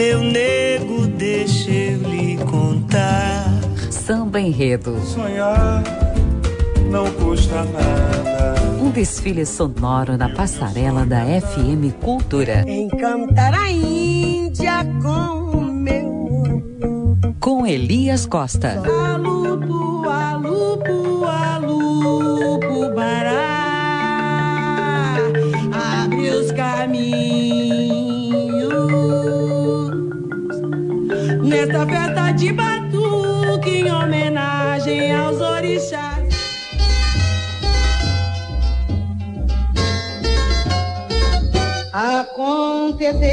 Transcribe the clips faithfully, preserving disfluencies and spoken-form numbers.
meu nego, deixa eu lhe contar. Samba Enredo. Sonhar não custa nada. Um desfile sonoro na passarela da F M Cultura. Encantar a Índia com o meu. Com Elias Costa. Alupo, alupo, alupo, bará. Abre os caminhos. Nesta festa de batuque, em homenagem aos orixás. Aconteceu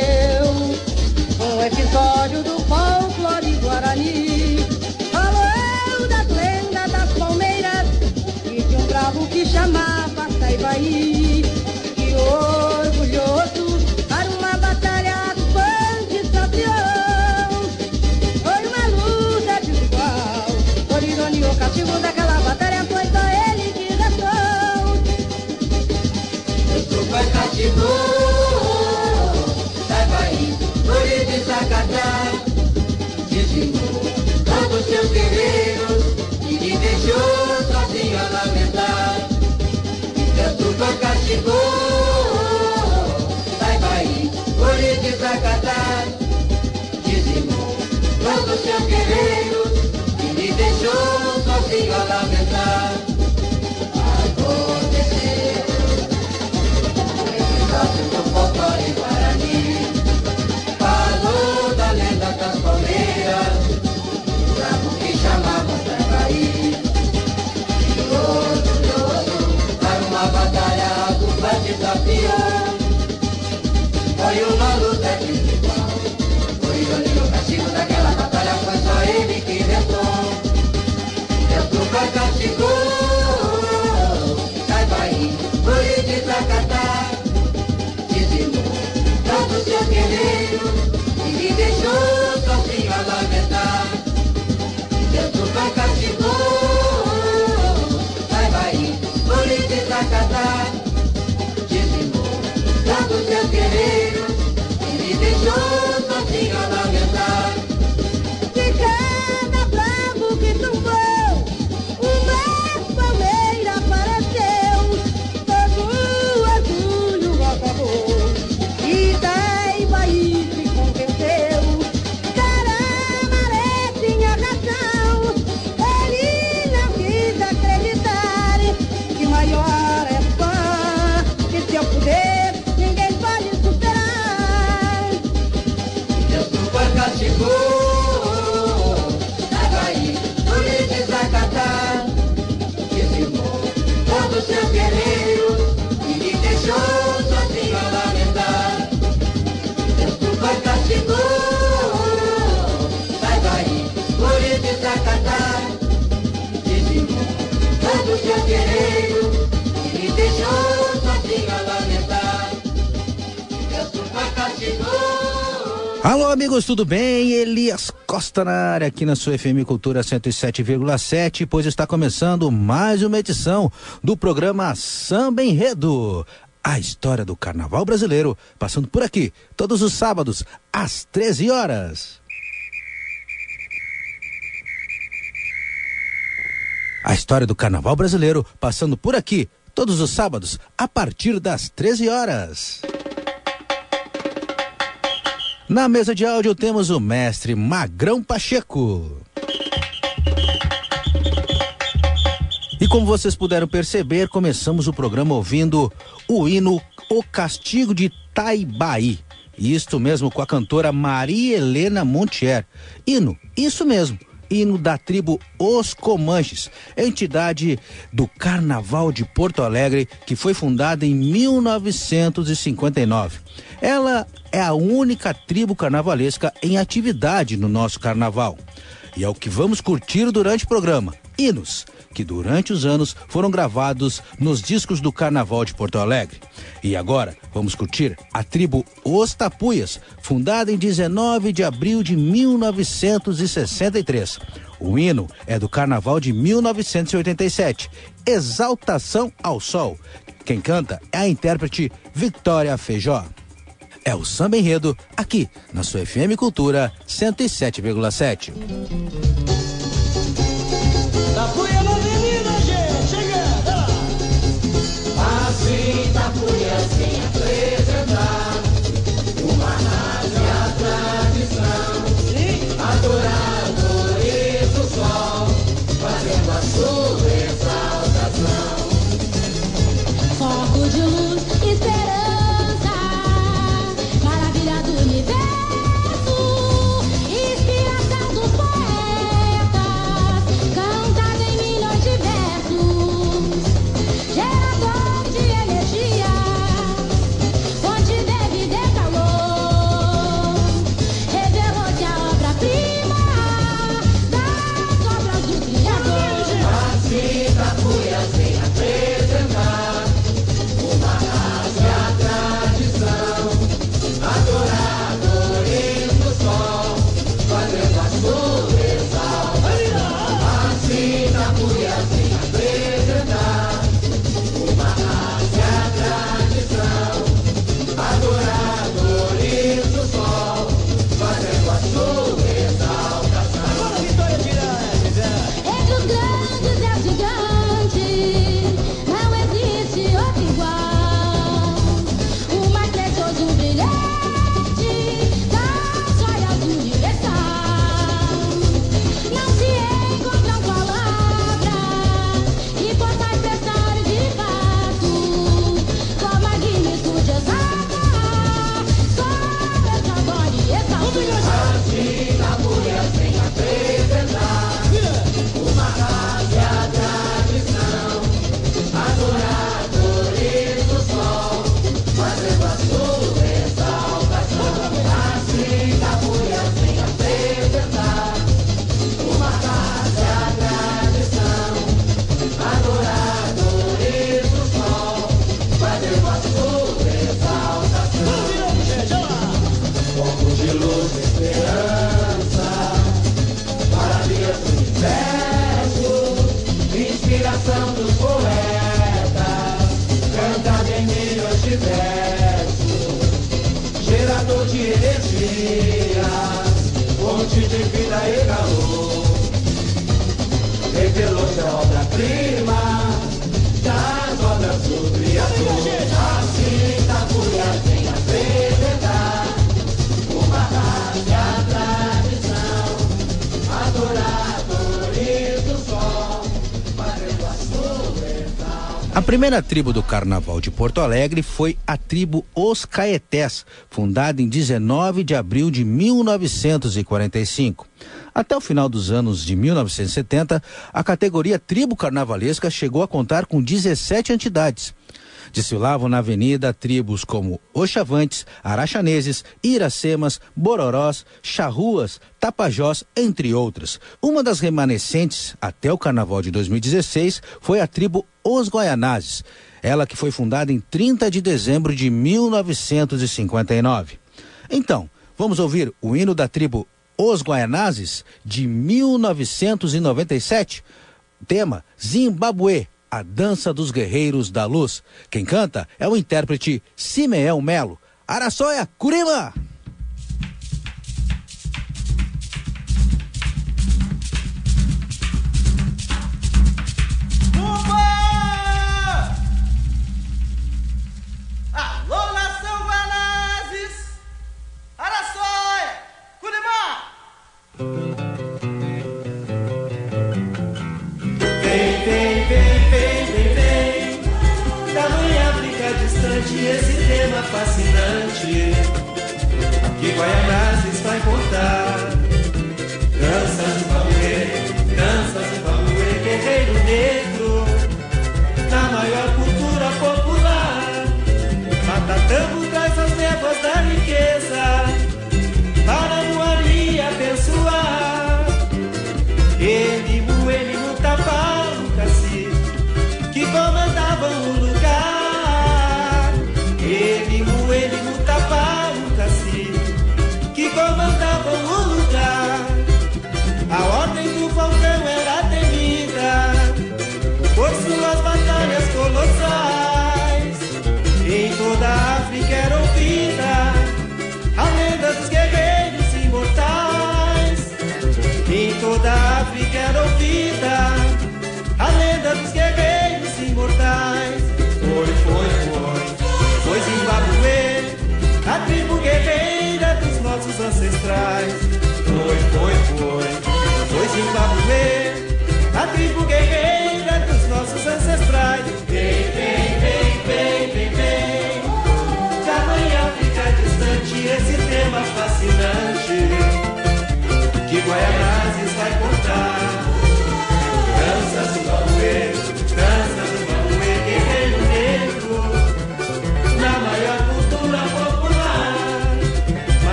um episódio do folclore guarani. Falou eu das lendas das palmeiras e de um bravo que chamava Saibaí. Que orgulhoso para uma batalha quante sabião. Foi uma luta desigual. Por ironia, o castigo daquela batalha foi só ele que restou. Isso foi castigo. Todos seus guerreiros e me deixou sozinho a lamentar. Tanto foi castigou, Saibaí, por lhe desacatar. Dizimou todos seus guerreiros e me deixou sozinho a lamentar. Aconteceu o episódio do folclore guarani. Falou da lenda das palmeiras, bravo que chamava Saibaí. E orgulhoso para uma batalha do grande desafio. Foi uma luta desigual. Por ironia, o castigo daquela batalha foi só ele que restou. Deus nunca castigou Saibaí por lhe desacatar. Dizimou todos seus guerreiros e me deixou sozinho a lamentar. Deus nunca castigou Saibaí por lhe desacatar. Dizimou todos seus guerreiros e me deixou sozinho a lamentar. De cada bravo que tombou, uma palmeira apareceu. Todo o orgulho acabou e Saibaí se convenceu. Caramaré tinha razão, ele não quis acreditar que maior é fã, que seu poder ninguém pode superar. Deus nunca castigou Saibaí por lhe desacatar. Dizimou todos seus guerreiros e me deixou sozinho a lamentar. Deus nunca castigou Saibaí por lhe desacatar. Dizimou todos seus guerreiros e me deixou sozinho a lamentar. Deus nunca castigou. Alô, amigos, tudo bem? Elias Costa na área aqui na sua F M Cultura cento e sete vírgula sete, pois está começando mais uma edição do programa Samba Enredo. A história do carnaval brasileiro, passando por aqui, todos os sábados, às treze horas. A história do carnaval brasileiro, passando por aqui, todos os sábados, a partir das treze horas. Na mesa de áudio temos o mestre Magrão Pacheco. E como vocês puderam perceber, começamos o programa ouvindo o hino O Castigo de Saibaí. Isto mesmo, com a cantora Maria Helena Montier. Hino, isso mesmo, hino da tribo Os Comanches, entidade do Carnaval de Porto Alegre, que foi fundada em mil novecentos e cinquenta e nove. Ela é a única tribo carnavalesca em atividade no nosso carnaval. E é o que vamos curtir durante o programa. Hinos que durante os anos foram gravados nos discos do Carnaval de Porto Alegre. E agora vamos curtir a tribo Os Tapuias, fundada em dezenove de abril de mil novecentos e sessenta e três. O hino é do Carnaval de mil novecentos e oitenta e sete, Exaltação ao Sol. Quem canta é a intérprete Vitória Feijó. é o Samba Enredo, aqui na sua F M Cultura cento e sete vírgula sete. Tapuia na avenida, gente, chegando! Assim, Tapuia, assim, apresentar uma rádio e a tradição. Sim. Adoradores do sol, fazendo a sua exaltação. Foco de luz, esperança, maravilha do universo, inspiração dos poetas, cantada em milhões de versos, gerador de energia, fonte de vida e calor, revelou-se a obra-prima das obras do Criador. Assim, Tapuia, assim, apresentar uma raça e a tradição, adoradores do sol, fazendo a sua exaltação. Assim, Tapuia, assim, apresentar uma raça e a tradição, adoradores do sol, fazendo a sua exaltação. Agora, Vitória Tirante, Entre os grandes é o gigante, não existe outro igual. O mais precioso, brilhante, das joias universal. Não se encontram palavras que possam expressar de fato sua magnitude exata, sua esplendor e exaltação. assim, Tapuia, sem apresentar uma raça e a tradição, adoradores do sol, fazendo a sua exaltação. Assim, Tapuia, sem apresentar uma raça e a tradição, adoradores do sol, fazendo a sua exaltação. Foco de luz, esperança, maravilha do universo, inspiração dos poetas, cantada em milhões de versos, gerador de energia, fonte de vida e calor, revelou-se a obra-prima das obras do Criador. Assim, Tapuia, vem apresentar uma raça e a tradição, adoradores do sol, fazendo a sua exaltação. A primeira tribo do Carnaval de Porto Alegre foi a tribo Os Caetés, fundada em dezenove de abril de mil novecentos e quarenta e cinco. Até o final dos anos de mil novecentos e setenta, a categoria tribo carnavalesca chegou a contar com dezessete entidades. Desfilavam na avenida tribos como Oxavantes, Araxaneses, Iracemas, Bororós, Charruas, Tapajós, entre outras. Uma das remanescentes até o Carnaval de dois mil e dezesseis foi a tribo Os Guaianazes, ela que foi fundada em trinta de dezembro de mil novecentos e cinquenta e nove. Então, vamos ouvir o hino da tribo Os Guaianazes de mil novecentos e noventa e sete? Tema Zimbabue, a dança dos guerreiros da luz. Quem canta é o intérprete Simeão Melo. Araçóia, Curima! Alô, nação Guanazes! Araçóia! Curimá! Vem, vem, vem, vem, vem, vem, da mãe África distante, esse tema fascinante que Guaianazes vai contar. Danças do Babuê, danças do Babuê, guerreiro negro, na maior cultura popular. Matatambo traz as névoas da riqueza para Muari abençoar. Ele, Mueli, Mutapá, Lucaci, que comandavam o lugar. Ele, Mueli, Mutapá, Lucaci, que comandavam o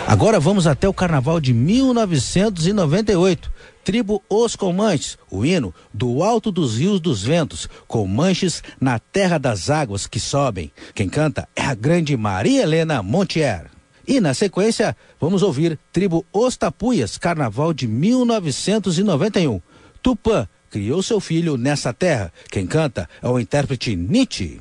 Agora vamos até o carnaval de mil novecentos e noventa e oito. Tribo Os Comanches, o hino do alto dos rios dos ventos, Comanches na terra das águas que sobem. Quem canta é a grande Maria Helena Montier. E na sequência, vamos ouvir Tribo Os Tapuias, carnaval de mil novecentos e noventa e um. Tupã criou seu filho nessa terra. Quem canta é o intérprete Nietzsche.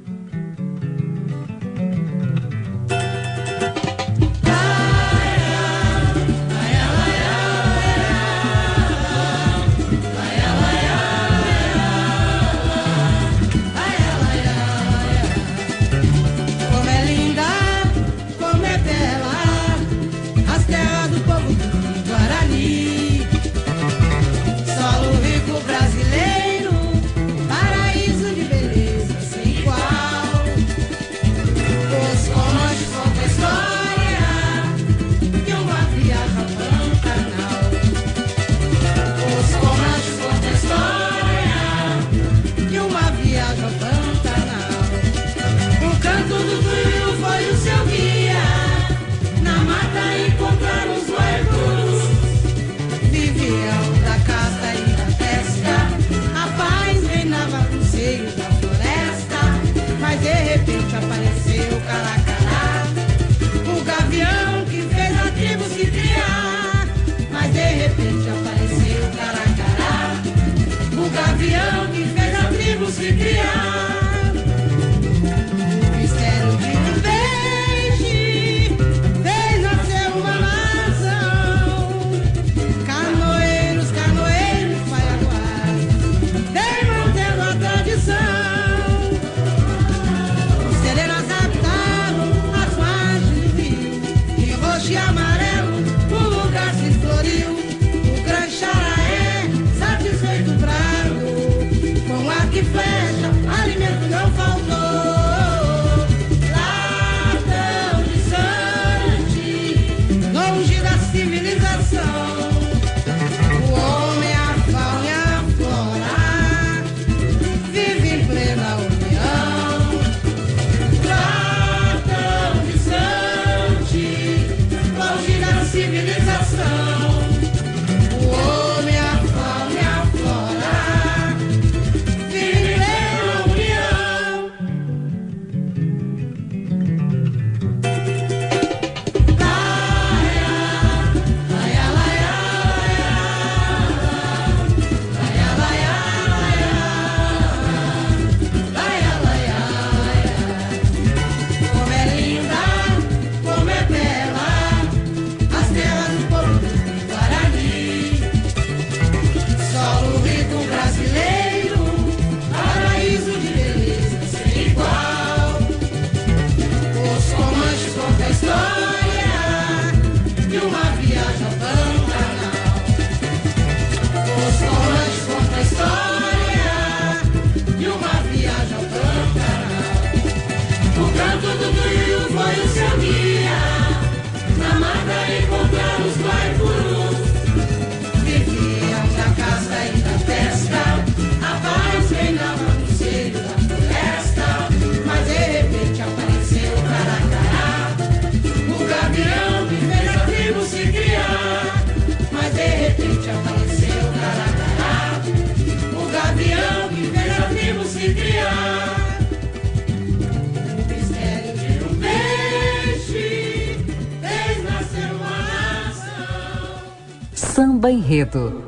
Samba Enredo.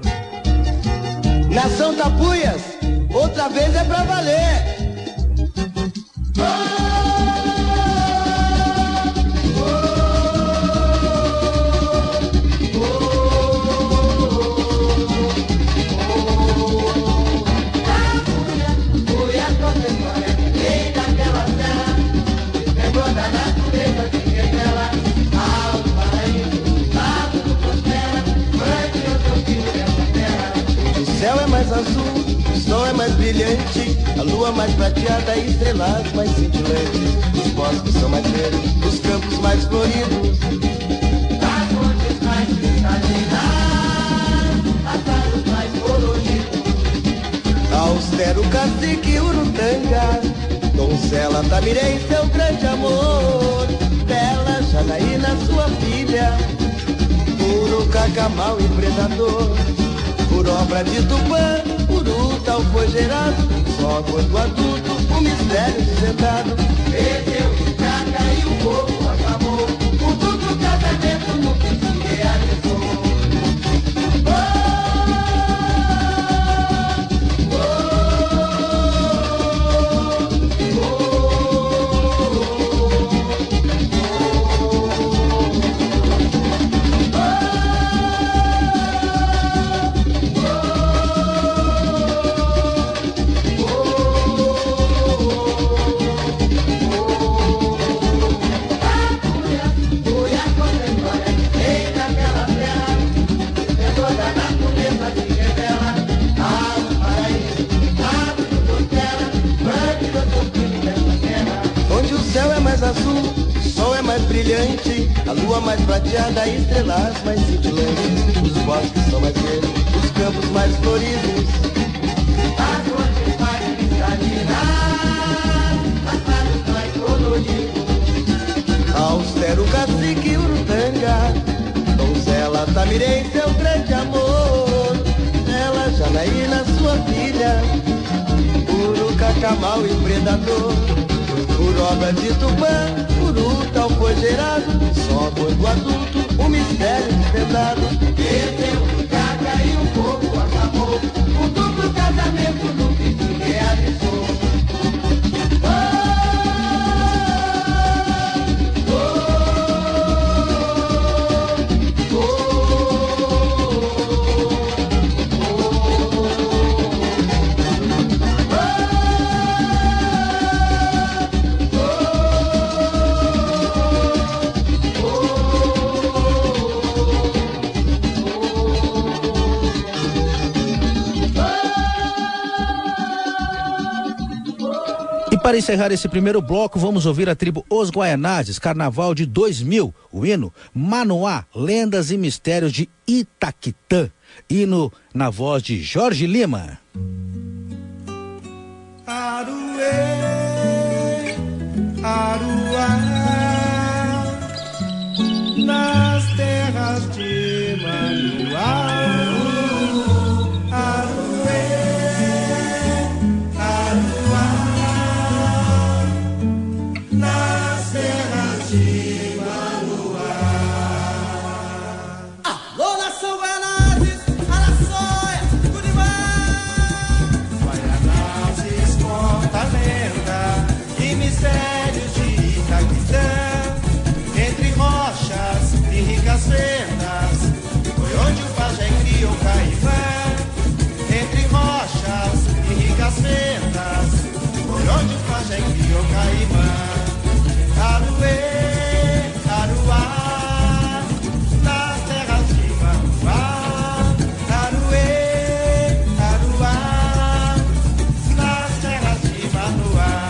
Nação Tapuias, outra vez é pra valer. Mais brilhante, a lua mais prateada e estrelas mais cintilantes. Os bosques são mais verdes, os campos mais floridos, as fontes mais cristalinas, as árvores mais coloridas. Austero cacique Urutanga, Doncela Tamirei, seu grande amor, Bela Janaína, sua filha, cacamal e predador. Por obra de Tupã, Uru tal foi gerado. Só quando adulto, o mistério desvendado. Perdeu o caca e o povo acabou. O duplo casamento no que se realizou. Brilhante, a lua mais prateada, estrelas mais cintilantes, os bosques são mais verdes, os campos mais floridos, as fontes mais cristalinas, as prados mais coloridos. Austero cacique Urutanga, donzela Tamirém, seu grande amor, ela Janaína, sua filha, Uru, cacamal e predador. Por obra de Tupã, Uru tal foi gerado. Só quando adulto, o mistério desvendado. Perdeu o caca e o povo acabou. O duplo casamento no que se realizou. Para encerrar esse primeiro bloco, vamos ouvir a tribo Os Guaianazes, Carnaval de dois mil, o hino Manoá, Lendas e Mistérios de Itaquitã, hino na voz de Jorge Lima. Aruê, Aruá, nas terras de Manoá. Mistérios de Itaquitã, entre rochas e ricas fendas, foi onde o pajé criou Caimã. Entre rochas e ricas fendas, foi onde o pajé criou Caimã. Aruê, Aruá, nas terras de Manoá. Aruê, Aruá, nas terras de Manoá.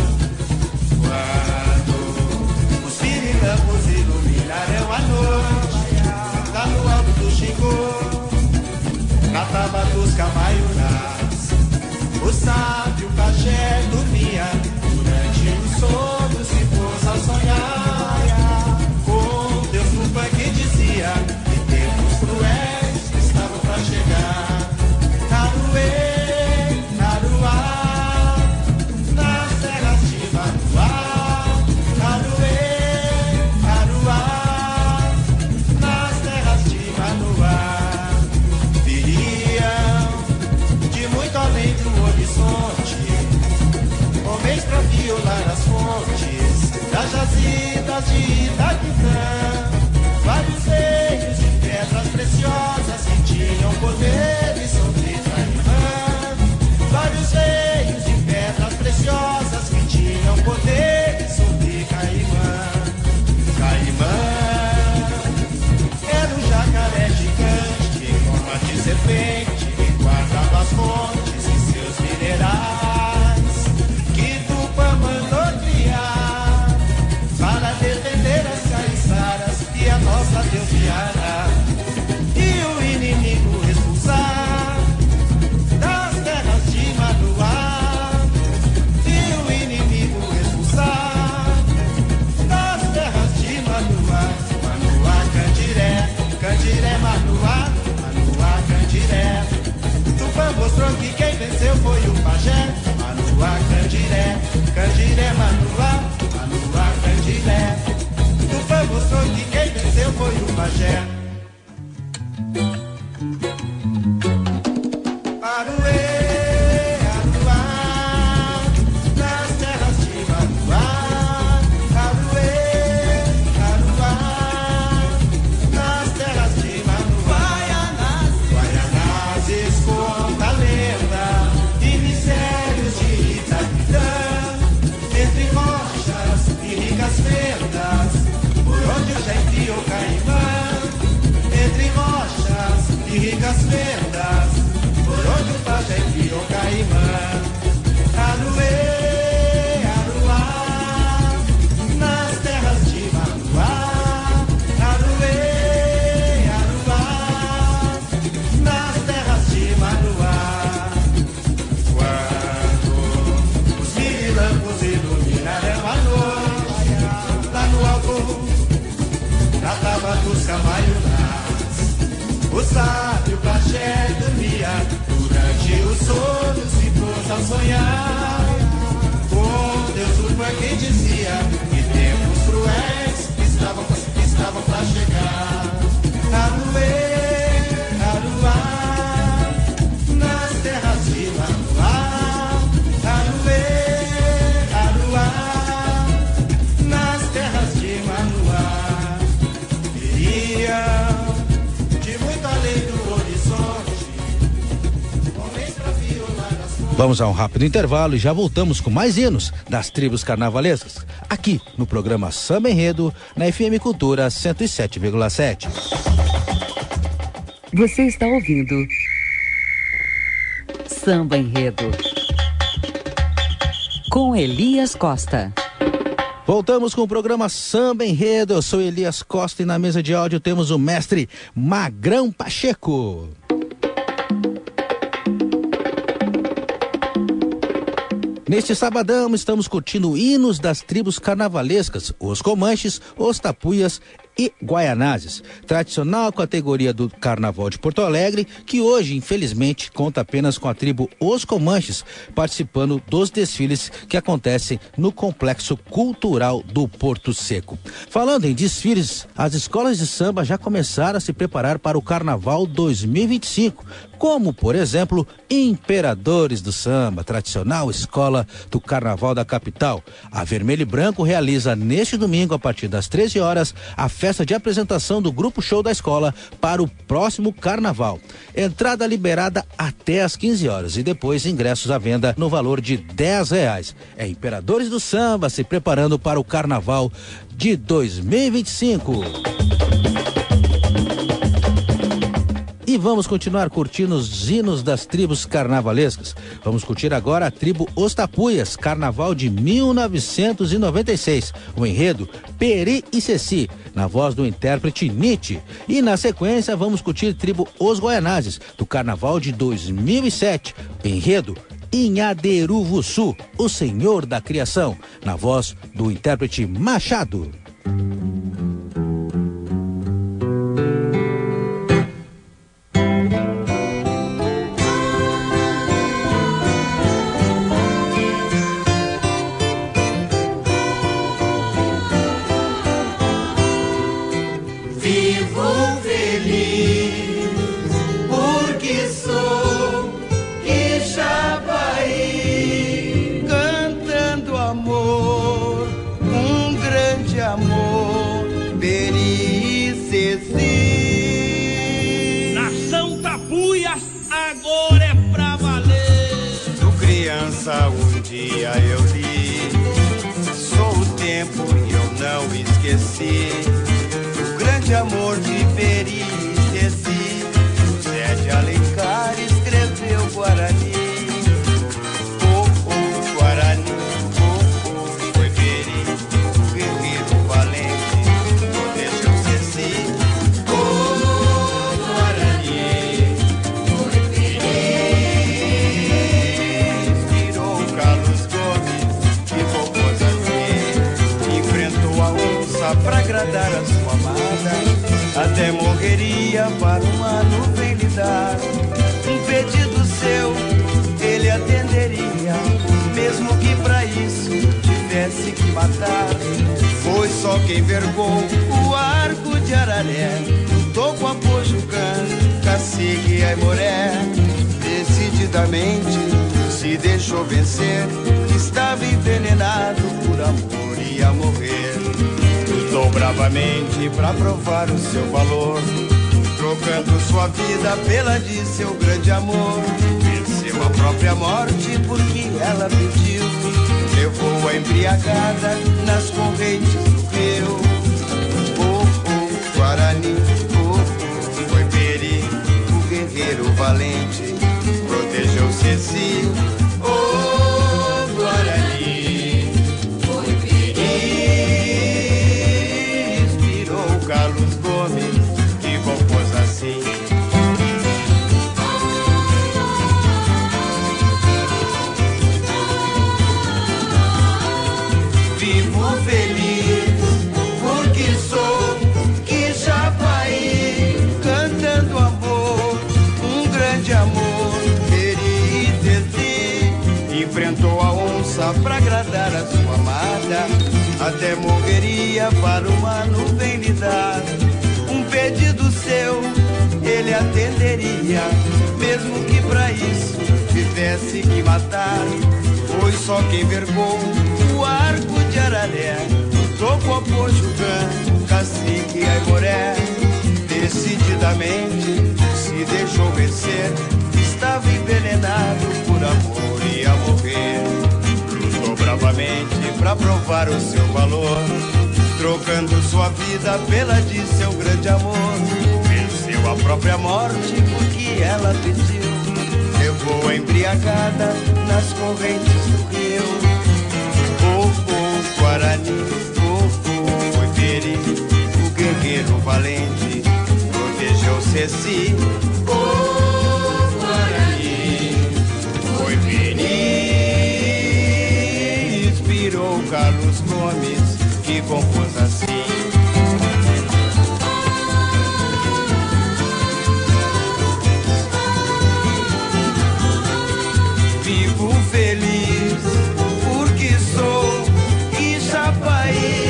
Campos iluminarão a noite, lá no alto do Xingô, na taba dos Camaiurás. O sábio pajé dormia, durante o sono se pôs a sonhar com Deus Tupã que dizia que tempos cruéis estavam pra chegar. Aruê, Aruá, nas terras de Manoá. Homens pra violar as fontes das jazidas de Itaquitã, vários reinos de pedras preciosas que tinham poderes sobre Caimã. Vários reinos de pedras preciosas que tinham poderes sobre Caimã. Caimã era um jacaré gigante em forma de serpente que guardava as fontes e seus minerais. Nossa Deus guiará e o inimigo expulsar das terras de Manoá. E o inimigo expulsar das terras de Manoá. Manoá, Candiré, Candiré, Manoá. O sábio pajé dormia, durante o sono se pôs a sonhar. Com Deus o quem dizia que tempos cruéis estavam, estavam pra chegar. Aruê, aruá, nas terras de Manoá. Aruê, aruá, nas terras de Manoá. Viriam de muito além do horizonte homens pra violar as fontes. Vamos a um rápido intervalo e já voltamos com mais hinos das tribos carnavalescas, aqui no programa Samba Enredo, na F M Cultura cento e sete vírgula sete. Você está ouvindo Samba Enredo com Elias Costa. Voltamos com o programa Samba Enredo. Eu sou Elias Costa e na mesa de áudio temos o mestre Magrão Pacheco. Neste sabadão estamos curtindo hinos das tribos carnavalescas, os Comanches, os Tapuias e Guaianazes, tradicional categoria do Carnaval de Porto Alegre, que hoje, infelizmente, conta apenas com a tribo Os Comanches, participando dos desfiles que acontecem no Complexo Cultural do Porto Seco. Falando em desfiles, as escolas de samba já começaram a se preparar para o Carnaval dois mil e vinte e cinco, como, por exemplo, Imperadores do Samba, tradicional escola do Carnaval da capital. A Vermelho e Branco realiza neste domingo, a partir das treze horas, a festa de apresentação do Grupo Show da escola para o próximo Carnaval. Entrada liberada até às quinze horas e depois ingressos à venda no valor de dez reais. É Imperadores do Samba se preparando para o Carnaval de dois mil e vinte e cinco. E vamos continuar curtindo os hinos das tribos carnavalescas. Vamos curtir agora a tribo Os Tapuias, Carnaval de mil novecentos e noventa e seis. O enredo Peri e Ceci, na voz do intérprete Nietzsche. E na sequência vamos curtir tribo Os Guaianazes, do Carnaval de dois mil e sete. O enredo Inhaderuvuçu, o Senhor da Criação, na voz do intérprete Machado. Um dia eu li, sou o tempo e eu não esqueci o grande amor de Peri e Ceci. José de Alencar escreveu Guarani. Oh, oh, Guarani, oh, oh, foi Peri, o guerreiro valente, protegeu Ceci. Oh, Guarani, foi Peri. Pra agradar a sua amada, até morreria para uma nuvem lhe dar. Um pedido seu ele atenderia, mesmo que pra isso tivesse que matar. Foi só quem vergou o arco de Araré, lutou com Apojucã, Cacique e Aimoré. Decididamente se deixou vencer, estava envenenado por amor e ia morrer. Lutou bravamente pra provar o seu valor, trocando sua vida pela de seu grande amor. Venceu a própria morte porque ela pediu, levou a embriagada nas correntes do rio. Oh, oh, Guarani, oh, oh, foi Peri, o guerreiro valente, protegeu Ceci. Oh, Guarani, foi Peri, Carlos Gomes, que compôs assim. Vivo feliz batalha, até morreria para uma nuvem lhe dar. Um pedido seu ele atenderia, mesmo que pra isso tivesse que matar. Foi só quem vergou o arco de Araré, tocou por Jucã, cacique e Aimoré. Decididamente se deixou vencer, estava envenenado por amor e ia morrer. Lutou bravamente pra provar o seu valor, trocando sua vida pela de seu grande amor. Venceu a própria morte porque ela pediu, levou a embriagada nas correntes do rio. Oh, oh, Guarani, oh, oh, foi Peri, o guerreiro valente, protegeu Ceci. Oh, Guarani, foi Peri, inspirou Carlos Gomes, que compôs assim. Vivo feliz porque sou Ixapaí.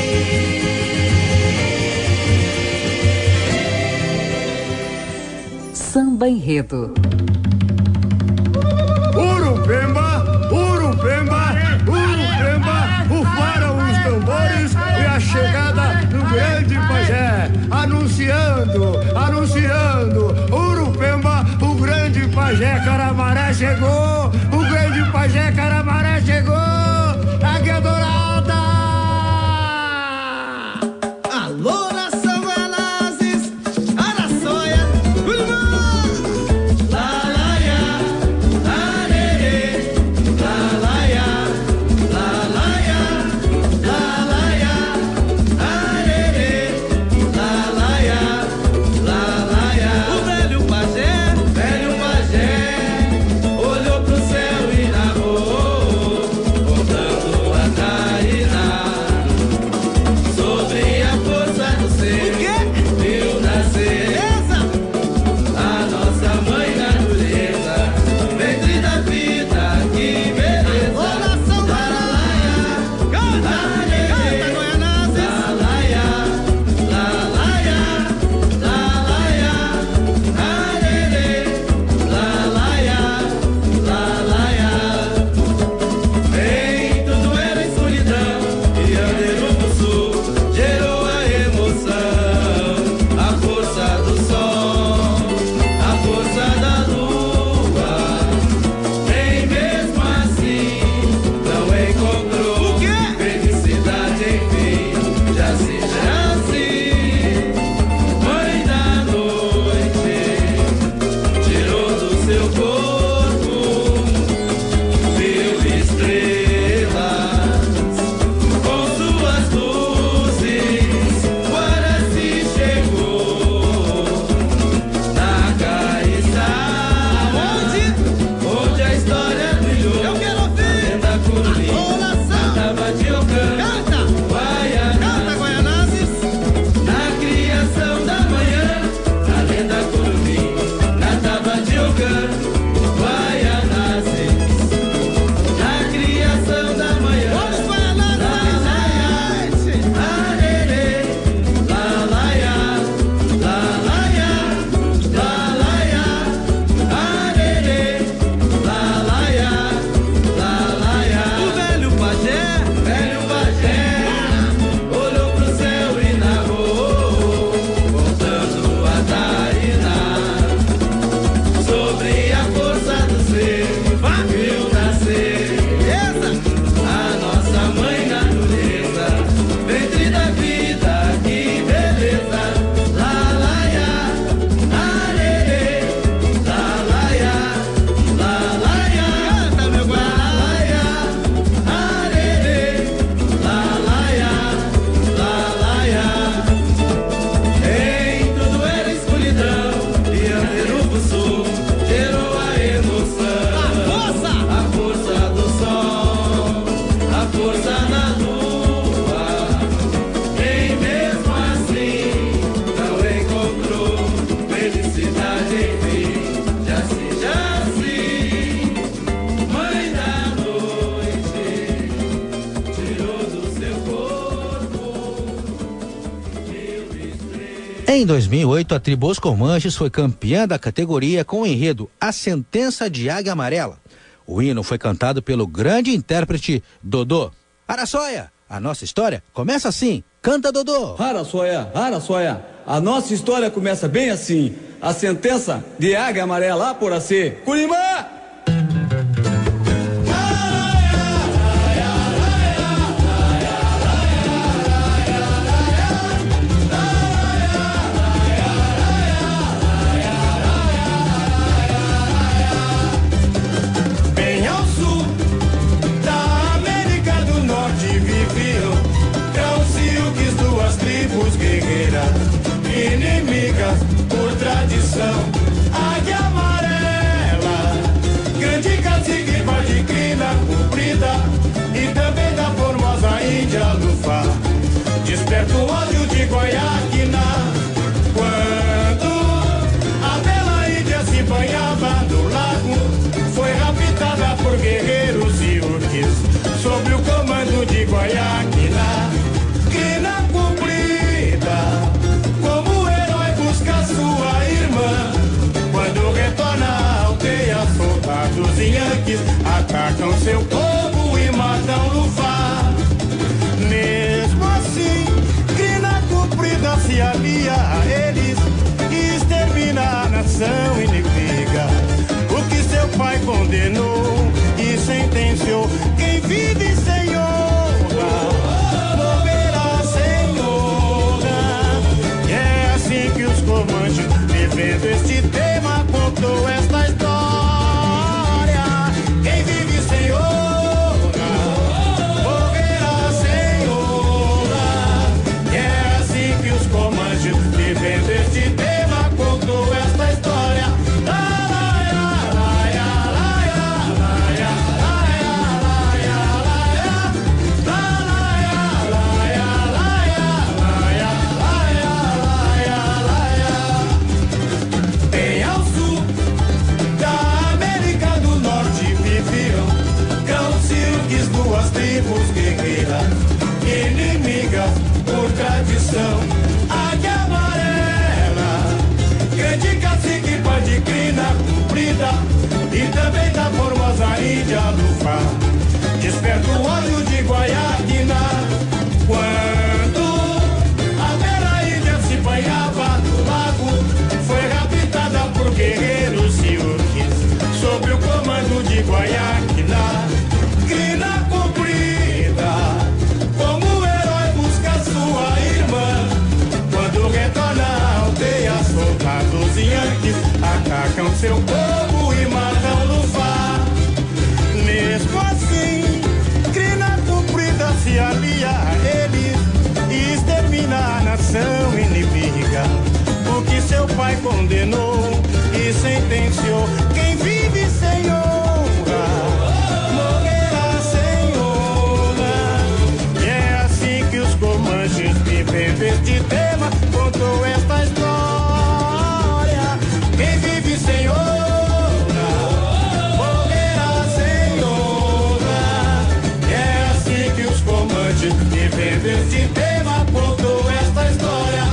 Samba Enredo. Urupemba, Urupemba, Urupemba, ufaram os tambores e a chegada do grande pajé, anunciando, anunciando, Urupemba, o grande pajé Caramaré chegou, o grande pajé Caramaré chegou, Águia Dourada! Alô, nação Guanazes, Araçoia, Ulimã! Lá, Em dois mil e oito, a tribo Os Comanches foi campeã da categoria com o enredo A Sentença de Águia Amarela. O hino foi cantado pelo grande intérprete Dodô. Araçoia, a nossa história começa assim. Canta, Dodô. Araçoia, Araçoia, a nossa história começa bem assim. A sentença de Águia Amarela, A por A C. Curimã! Inimigas por tradição, Águia Amarela, grande cacique, de crina comprida, e também da formosa Índia Lufá, desperta o ódio de Guaiaquina, quando a bela Índia se banhava no lago, foi raptada por guerreiros e urques, sob o comando de Guaiaquina, crina comprida, sua irmã, quando retorna à aldeia, soldados e yankees atacam seu povo e matam Lufá. Mesmo assim, crina comprida se alia a eles e extermina a nação inimiga. O que seu pai condenou e sentenciou, quem vive sem honra morrerá sem honra. E é assim que os comanches, vivendo este tema, contou esta história. Quem vive sem honra morrerá sem honra. E é assim que os comanches, vivendo este tema, contou esta história. Tribos guerreiras, inimigas por tradição, Águia Amarela, grande cacique, pai de crina comprida, e também da formosa Índia Lufá, desperta o ódio de Guaiaquina, quando a bela Índia se banhava no lago, foi raptada por guerreiros e urques, sob o comando de Guaiaquina, crina comprida, como o herói busca sua irmã, quando retorna à aldeia, soldados e yankees atacam seu povo e matam Lufá. Mesmo assim, crina comprida se alia a eles e extermina a nação inimiga. O que seu pai condenou e sentenciou, quem vive sem honra morrerá sem honra. E é assim que os comanches, vivendo este tema, contou esta história. Quem vive sem honra morrerá sem honra. E é assim que os comanches, vivendo este tema, contou esta história.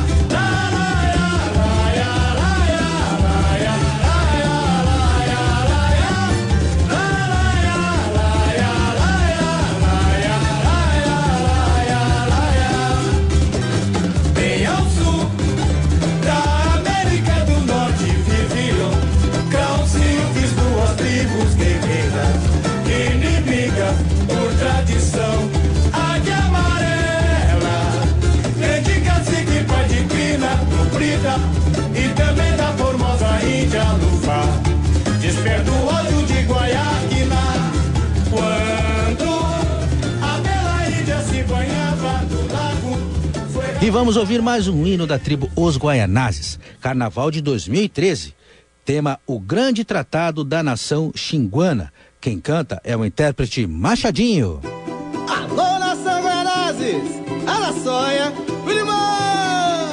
Por tradição, Águia Amarela, grande cacique, pai de crina comprida, e também da formosa Índia Lufá, desperta o ódio de Guaiaquina, quando a bela Índia se banhava no lago. Foi... E vamos ouvir mais um hino da tribo Os Guaianazes, Carnaval de dois mil e treze, tema O Grande Tratado da Nação Xinguana. Quem canta é o intérprete Machadinho. Alô, nação Guaianazes, Araçoia, Ulimã!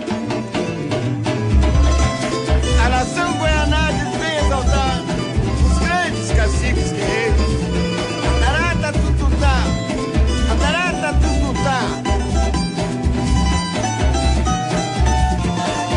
A nação Guaianazes vem exaltar os grandes caciques guerreiros. Andarata tututá, andarata tututá.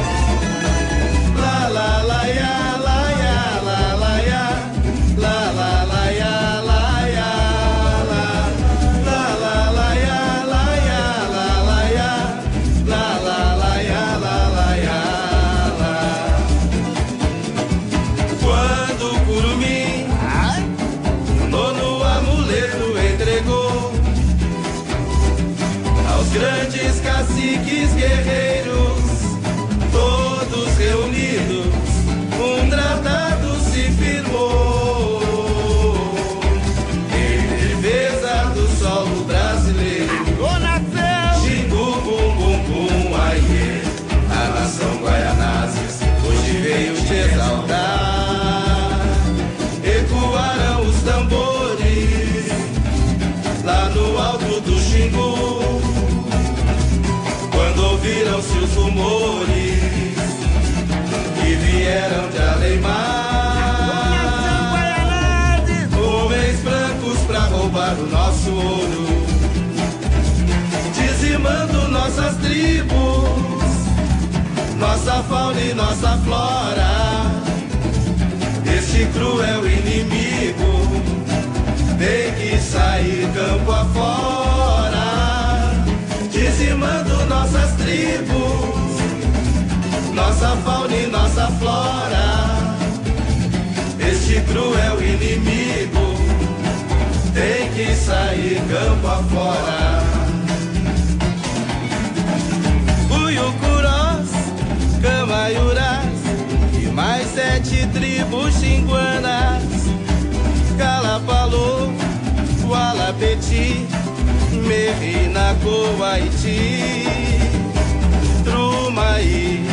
caciques guerreiros, todos reunidos, um tratado se firmou em defesa do solo brasileiro. Xingu, bum, bum, bum, aiê, a nação Guaianazes hoje veio te exaltar. Ecoaram os tambores lá no alto do Xingu, quando ouviram-se os rumores que vieram de Além-Mar. Homens brancos pra roubar o nosso ouro, dizimando nossas tribos, nossa fauna e nossa flora. Este cruel inimigo tem que sair campo afora, dizimando nossas tribos, nossa fauna e nossa flora. Este cruel inimigo tem que sair campo afora. Uiucurós, Camaiurás e mais sete tribos xinguanas, Calapalô, Ualapeti, Merinaco, Haiti, Trumaí,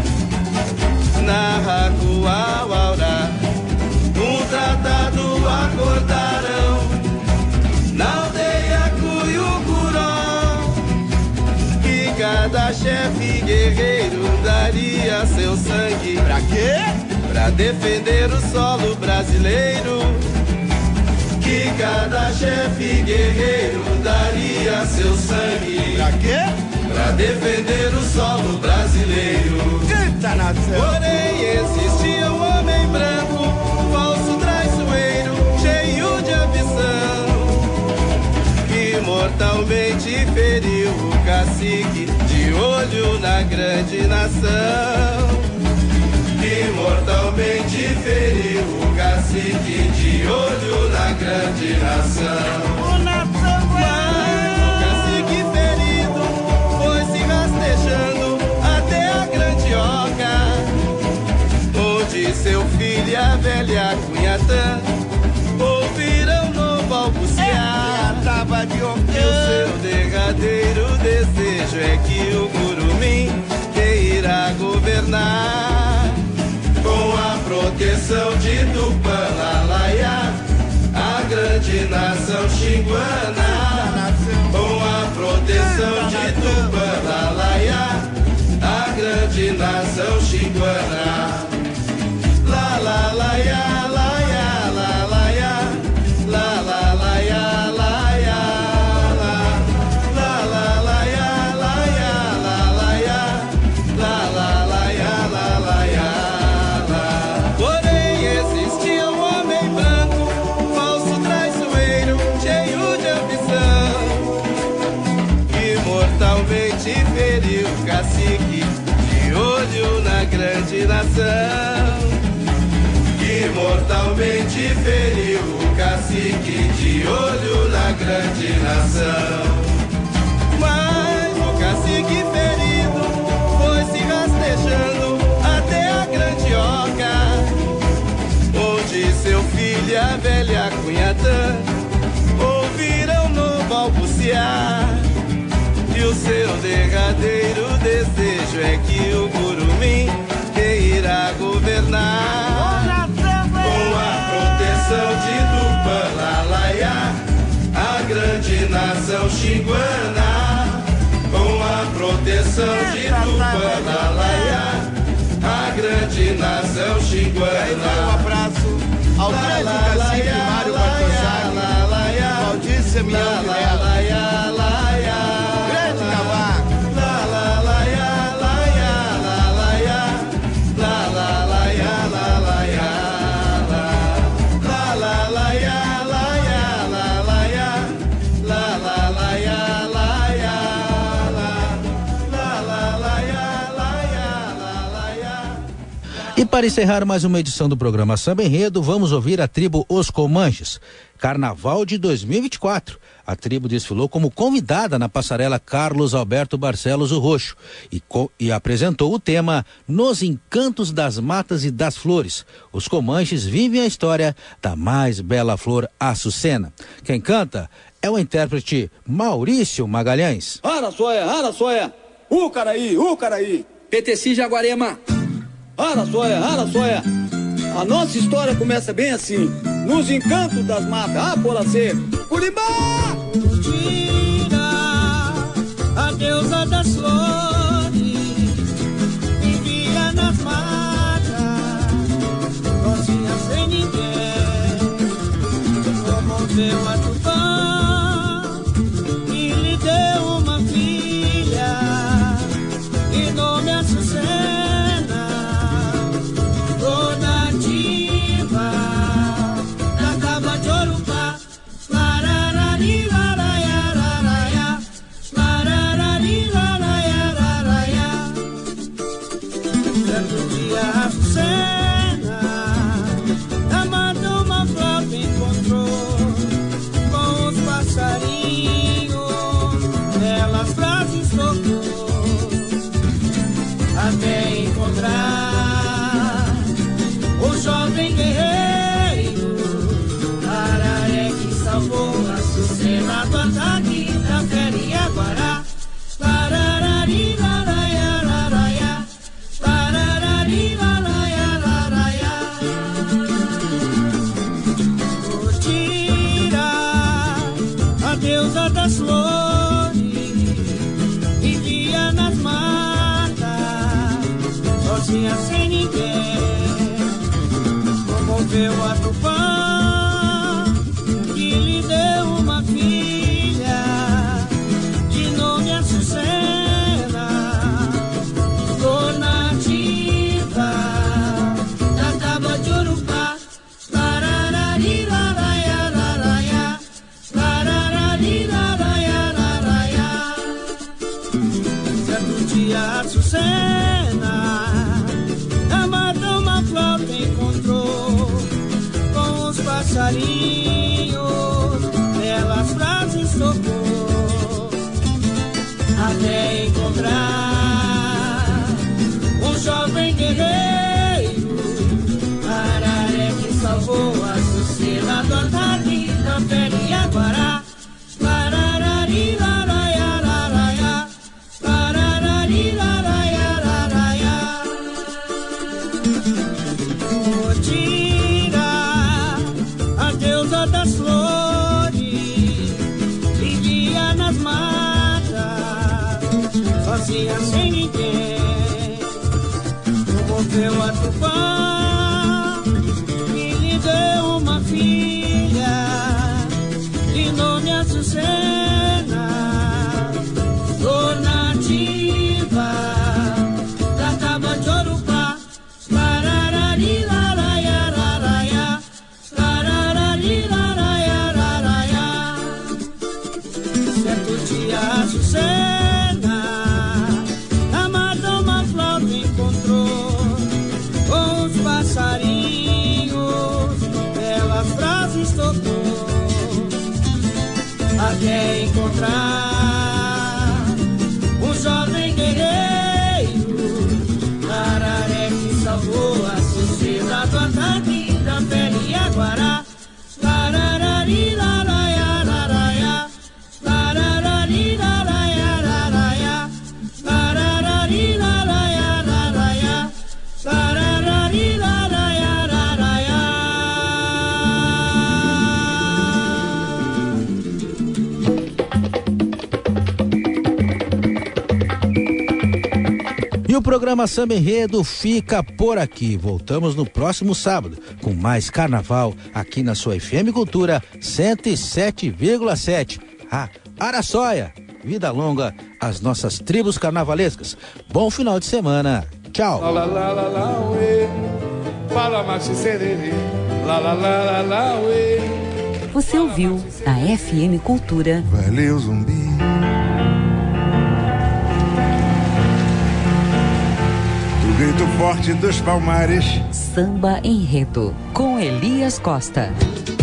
Narracuá, Uaurá, um tratado acordarão na aldeia Cuiucuró, que cada chefe guerreiro daria seu sangue. Pra quê? Pra defender o solo brasileiro. Que cada chefe guerreiro daria seu sangue. Pra quê? Pra defender o solo brasileiro. Canta, nação! Porém existia um homem branco, falso traiçoeiro, cheio de ambição, que mortalmente feriu o cacique, de olho na grande nação. Que mortalmente feriu o cacique, de olho na grande nação. Mas o cacique ferido foi se rastejando até a Grandioca, onde seu filho e a velha Cunhatã ouviram no balbuciar. Tava de E o seu derradeiro desejo é que o Curumim que irá governar, com a proteção de Tupã, Lalaiá, a grande nação xinguana. Com a proteção de Tupã, Lalaiá, a grande nação xinguana. La la la ya, la ya, la la ya, la la la ya, la ya, la la la la ya, la ya, la la ya, la la la ya, la la ya. Porém existia um homem branco, falso traiçoeiro, cheio de ambição, que mortalmente feriu o cacique, de olho na grande nação. Que mortalmente feriu o cacique, de olho na grande nação. Mas o cacique ferido foi se rastejando até a Grandioca, onde seu filho e a velha Cunhatã ouviram no balbuciar. E o seu derradeiro desejo é que o Curumim que irá governar, com a proteção de Tupã, Lalaiá, a grande nação xinguana. Com a proteção de Tupã, Lalaiá, a grande nação xinguana. Um abraço ao grande cacique Mário Bartosari, Valdir Semião de Melo, grande cavaco. E para encerrar mais uma edição do programa Samba Enredo, vamos ouvir a tribo Os Comanches. Carnaval de dois mil e vinte e quatro. A tribo desfilou como convidada na passarela Carlos Alberto Barcelos o Roxo e, co- e apresentou o tema Nos Encantos das Matas e das Flores. Os Comanches vivem a história da mais bela flor açucena. Quem canta é o intérprete Maurício Magalhães. Ara soia, ara soia, o caraí, o caraí, P T C Jaguarema. Ara soia, ara soia. A nossa história começa bem assim, nos encantos das matas, ah, Poracê, Curibá! Tira a deusa das flores, vivia nas matas, sozinha sem ninguém, promoveu a Tupã e lhe deu uma filha, e nome Açucena. Até encontrar o jovem guerreiro, Araré que salvou a Açucena do ataque da Fera Aguará. Pararari, laraia, laraia, pararari, laraia, laraia. Tira a deusa das flores, vivia nas matas, sozinha sem ninguém, promoveu a Tupã que lhe deu uma filha, de nome Açucena, flor nativa da tábua de Urupá. Lararari, laraia, laraia, lararari, laraia, laraia. Certo dia Açucena na mata uma flauta encontrou, com os passarinhos belas frases tocou, até encontrar um jovem guerreiro, Araré que salvou a Açucena do ataque da Fera Aguará. Lararari, laraia, laraia, lararari, laraia, laraia. Tira a deusa das flores, vivia nas matas, sozinha sem ninguém, promoveu a Tupã e lhe deu uma filha, de nome Açucena, flor nativa da tábua de Urupá. Lararari, laraia, laraia, lararari, laraia, laraia. Certo dia Açucena na mata uma flauta encontrou, com os passarinhos belas frases tocou, até encontrar um jovem guerreiro, Araré que salvou a Açucena do ataque da Fera Aguará. Lararari, laraia, laraia, lararari, laraia, laraia, lararari, laraia, laraia, lararari, laraia, laraia. E o programa Samba Enredo fica por aqui. Voltamos no próximo sábado com mais carnaval aqui na sua F M Cultura cento e sete vírgula sete. Ah, Araçóia, vida longa às nossas tribos carnavalescas. Bom final de semana. Tchau. La, la, la, la, la, uê. Fala, machi, sererê. La, la, la, la, la, uê. Você ouviu na F M Cultura. Valeu, zumbi. Do grito forte dos palmares. Samba Enredo, com Elias Costa.